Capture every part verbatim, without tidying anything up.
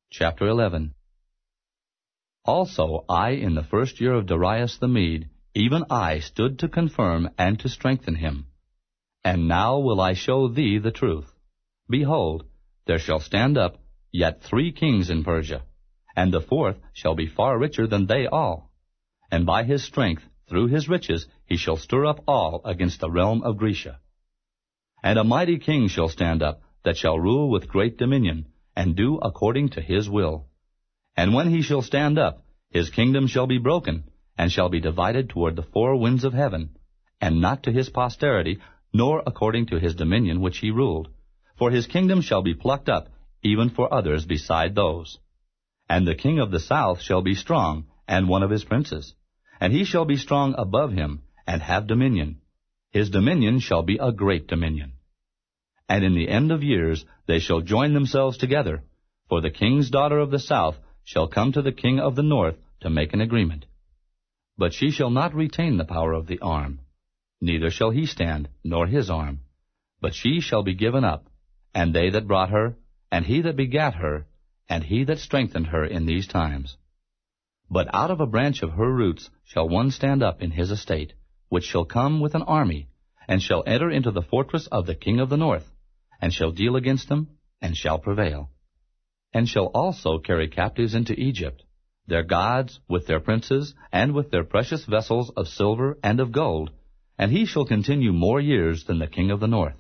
Chapter eleven. Also I, in the first year of Darius the Mede, even I stood to confirm and to strengthen him. And now will I show thee the truth. Behold, there shall stand up yet three kings in Persia, and the fourth shall be far richer than they all. And by his strength, through his riches, he shall stir up all against the realm of Grecia. And a mighty king shall stand up, that shall rule with great dominion, and do according to his will. And when he shall stand up, his kingdom shall be broken, and shall be divided toward the four winds of heaven, and not to his posterity, nor according to his dominion which he ruled. For his kingdom shall be plucked up, even for others beside those. And the king of the south shall be strong, and one of his princes. And he shall be strong above him, and have dominion. His dominion shall be a great dominion. And in the end of years they shall join themselves together, for the king's daughter of the south shall come to the king of the north to make an agreement. But she shall not retain the power of the arm, neither shall he stand, nor his arm. But she shall be given up, and they that brought her, and he that begat her, and he that strengthened her in these times. But out of a branch of her roots shall one stand up in his estate, which shall come with an army, and shall enter into the fortress of the king of the north, and shall deal against them, and shall prevail. And shall also carry captives into Egypt, their gods, with their princes, and with their precious vessels of silver and of gold, and he shall continue more years than the king of the north.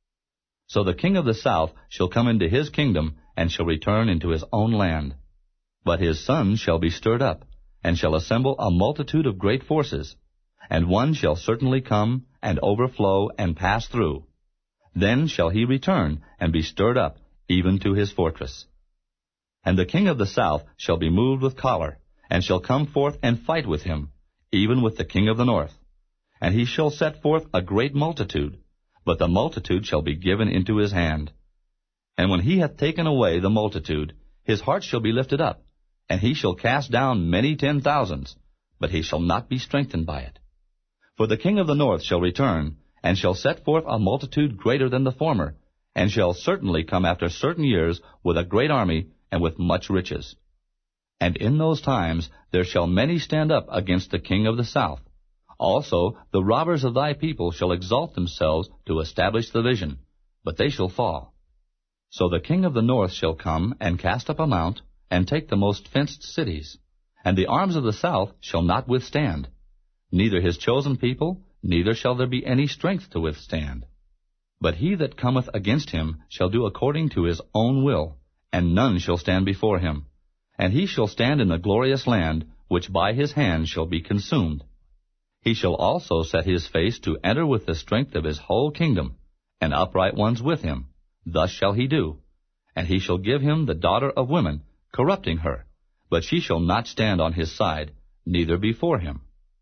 So the king of the south shall come into his kingdom, and shall return into his own land. But his son shall be stirred up, and shall assemble a multitude of great forces, and one shall certainly come, and overflow, and pass through. Then shall he return, and be stirred up, even to his fortress. And the king of the south shall be moved with choler, and shall come forth and fight with him, even with the king of the north. And he shall set forth a great multitude, but the multitude shall be given into his hand. And when he hath taken away the multitude, his heart shall be lifted up, and he shall cast down many ten thousands, but he shall not be strengthened by it. For the king of the north shall return, and shall set forth a multitude greater than the former, and shall certainly come after certain years with a great army, and with much riches. And in those times there shall many stand up against the king of the south. Also the robbers of thy people shall exalt themselves to establish the vision, but they shall fall. So the king of the north shall come, and cast up a mount, and take the most fenced cities. And the arms of the south shall not withstand, neither his chosen people, neither shall there be any strength to withstand. But he that cometh against him shall do according to his own will, and none shall stand before him. And he shall stand in the glorious land, which by his hand shall be consumed. He shall also set his face to enter with the strength of his whole kingdom, and upright ones with him. Thus shall he do. And he shall give him the daughter of women, corrupting her, but she shall not stand on his side, neither before him.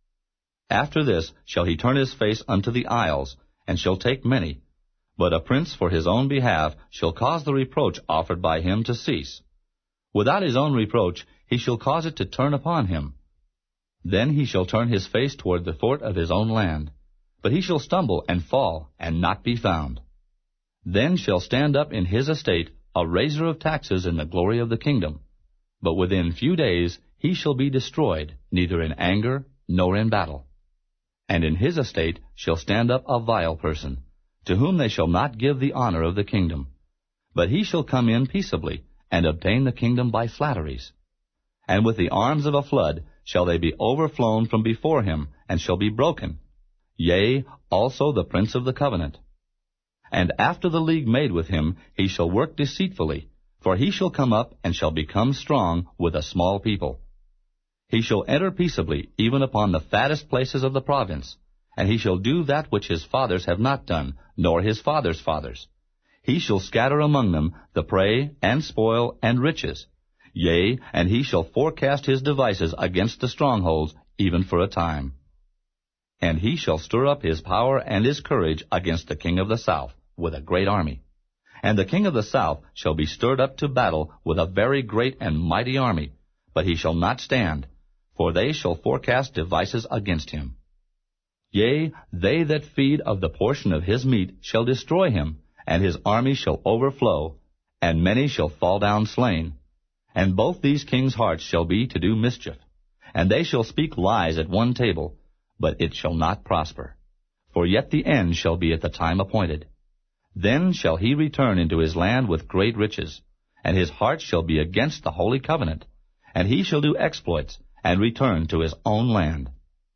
After this shall he turn his face unto the isles, and shall take many. But a prince for his own behalf shall cause the reproach offered by him to cease. Without his own reproach he shall cause it to turn upon him. Then he shall turn his face toward the fort of his own land. But he shall stumble and fall, and not be found. Then shall stand up in his estate a raiser of taxes in the glory of the kingdom. But within few days he shall be destroyed, neither in anger nor in battle. And in his estate shall stand up a vile person, to whom they shall not give the honor of the kingdom. But he shall come in peaceably, and obtain the kingdom by flatteries. And with the arms of a flood shall they be overflown from before him, and shall be broken. Yea, also the prince of the covenant. And after the league made with him, he shall work deceitfully, for he shall come up, and shall become strong with a small people. He shall enter peaceably, even upon the fattest places of the province, and he shall do that which his fathers have not done, nor his fathers' fathers. He shall scatter among them the prey, and spoil, and riches. Yea, and he shall forecast his devices against the strongholds, even for a time. And he shall stir up his power and his courage against the king of the south, with a great army. And the king of the south shall be stirred up to battle with a very great and mighty army, but he shall not stand, for they shall forecast devices against him. Yea, they that feed of the portion of his meat shall destroy him, and his army shall overflow, and many shall fall down slain. And both these kings' hearts shall be to do mischief, and they shall speak lies at one table, but it shall not prosper. For yet the end shall be at the time appointed. Then shall he return into his land with great riches, and his heart shall be against the holy covenant, and he shall do exploits, and return to his own land.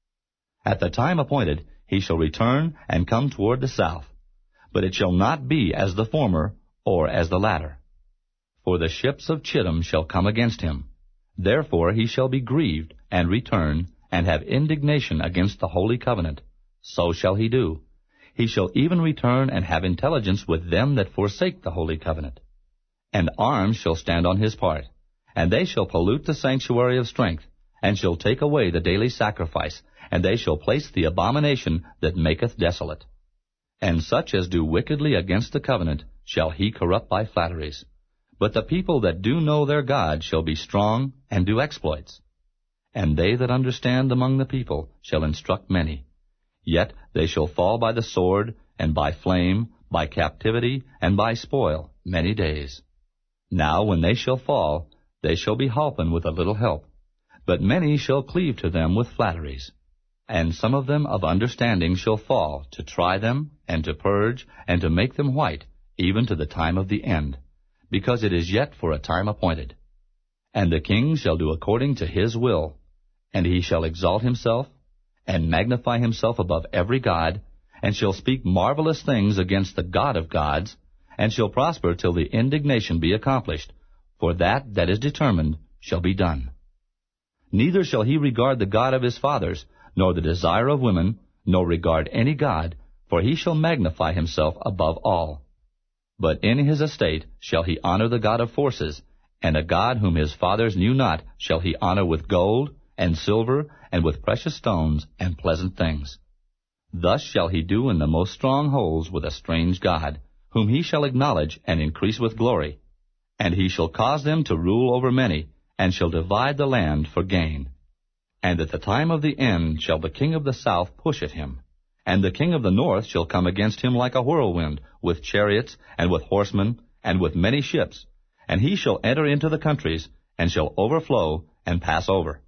At the time appointed he shall return and come toward the south, but it shall not be as the former or as the latter. For the ships of Chittim shall come against him. Therefore he shall be grieved, and return, and have indignation against the holy covenant. So shall he do. He shall even return and have intelligence with them that forsake the holy covenant. And arms shall stand on his part, and they shall pollute the sanctuary of strength, and shall take away the daily sacrifice, and they shall place the abomination that maketh desolate. And such as do wickedly against the covenant shall he corrupt by flatteries. But the people that do know their God shall be strong, and do exploits. And they that understand among the people shall instruct many. Yet they shall fall by the sword, and by flame, by captivity, and by spoil, many days. Now when they shall fall, they shall be holpen with a little help. But many shall cleave to them with flatteries. And some of them of understanding shall fall, to try them, and to purge, and to make them white, even to the time of the end, because it is yet for a time appointed. And the king shall do according to his will, and he shall exalt himself, and magnify himself above every god, and shall speak marvelous things against the God of gods, and shall prosper till the indignation be accomplished, for that that is determined shall be done. Neither shall he regard the God of his fathers, nor the desire of women, nor regard any god, for he shall magnify himself above all. But in his estate shall he honor the God of forces, and a God whom his fathers knew not shall he honor with gold, and silver, and with precious stones, and pleasant things. Thus shall he do in the most strong holds with a strange God, whom he shall acknowledge and increase with glory. And he shall cause them to rule over many, and shall divide the land for gain. And at the time of the end shall the king of the south push at him, and the king of the north shall come against him like a whirlwind, with chariots, and with horsemen, and with many ships, and he shall enter into the countries, and shall overflow, and pass over.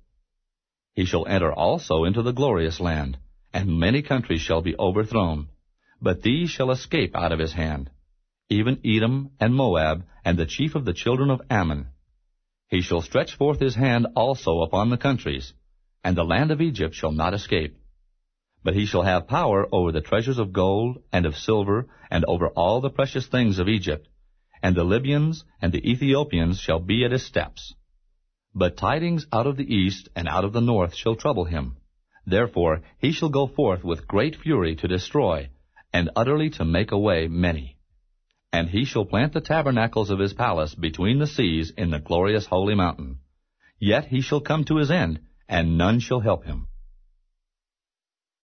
He shall enter also into the glorious land, and many countries shall be overthrown, but these shall escape out of his hand, even Edom and Moab, and the chief of the children of Ammon. He shall stretch forth his hand also upon the countries, and the land of Egypt shall not escape. But he shall have power over the treasures of gold and of silver, and over all the precious things of Egypt, and the Libyans and the Ethiopians shall be at his steps. But tidings out of the east and out of the north shall trouble him. Therefore he shall go forth with great fury to destroy, and utterly to make away many. And he shall plant the tabernacles of his palace between the seas in the glorious holy mountain. Yet he shall come to his end, and none shall help him.